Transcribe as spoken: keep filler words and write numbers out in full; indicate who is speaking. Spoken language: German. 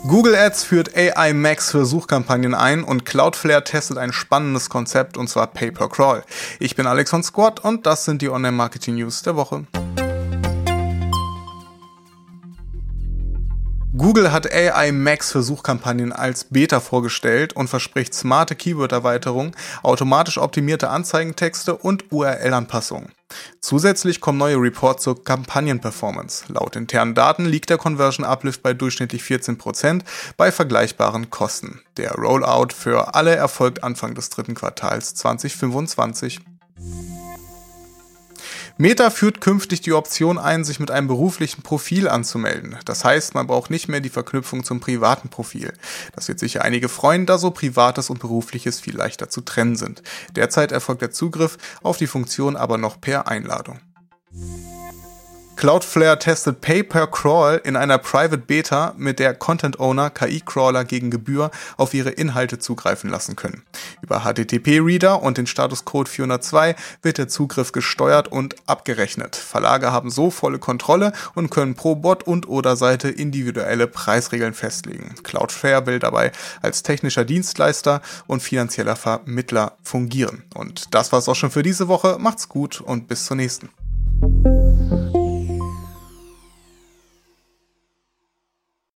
Speaker 1: Google Ads führt A I Max für Suchkampagnen ein und Cloudflare testet ein spannendes Konzept, und zwar Pay-per-Crawl. Ich bin Alex von Squad und das sind die Online-Marketing-News der Woche. Google hat A I Max für Suchkampagnen als Beta vorgestellt und verspricht smarte Keyword-Erweiterungen, automatisch optimierte Anzeigentexte und U R L-Anpassungen. Zusätzlich kommen neue Reports zur Kampagnen-Performance. Laut internen Daten liegt der Conversion Uplift bei durchschnittlich vierzehn Prozent bei vergleichbaren Kosten. Der Rollout für alle erfolgt Anfang des dritten Quartals zwanzig fünfundzwanzig. Meta führt künftig die Option ein, sich mit einem beruflichen Profil anzumelden. Das heißt, man braucht nicht mehr die Verknüpfung zum privaten Profil. Das wird sicher einige freuen, da so Privates und Berufliches viel leichter zu trennen sind. Derzeit erfolgt der Zugriff auf die Funktion aber noch per Einladung. Cloudflare testet Pay-per-Crawl in einer Private Beta, mit der Content Owner K I-Crawler gegen Gebühr auf ihre Inhalte zugreifen lassen können. Über H T T P-Reader und den Statuscode vierhundertzwei wird der Zugriff gesteuert und abgerechnet. Verlage haben so volle Kontrolle und können pro Bot und oder Seite individuelle Preisregeln festlegen. Cloudflare will dabei als technischer Dienstleister und finanzieller Vermittler fungieren. Und das war's auch schon für diese Woche. Macht's gut und bis zur nächsten.